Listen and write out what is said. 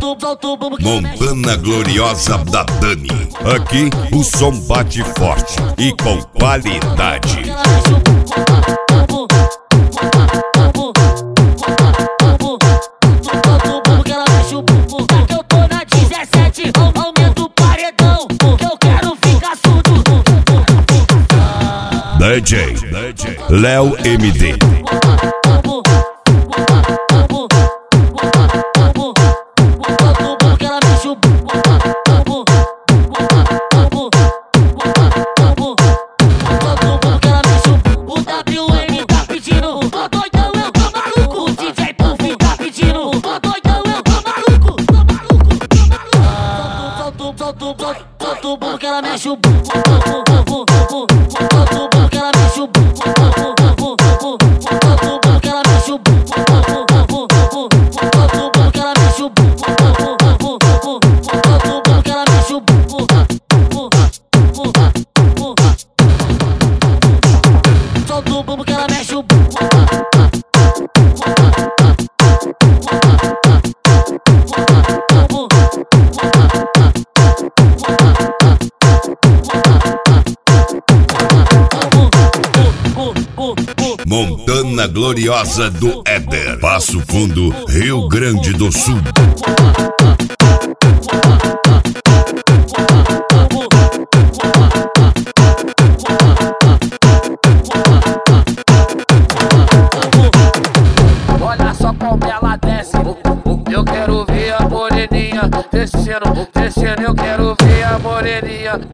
Montana Gloriosa da Dani. Aqui o som bate forte e com qualidade. Eu tô na 17, aumenta o paredão, que eu quero ficar surdo. DJ Léo MD. Solta o bumbo que ela mexe o bumbo. Solta o bumbo que ela mexe o bumbo. Solta o bumbo que ela mexe o bumbo. Solta o bumbo que ela mexe o bumbo. Solta o bumbo que ela mexe o bumbo. Solta o bumbo que ela mexe o bumbo. Montana Gloriosa do Éder, Passo Fundo, Rio Grande do Sul. Olha só como ela desce. Eu quero ver a moreninha descendo, descendo. Eu quero ver a moreninha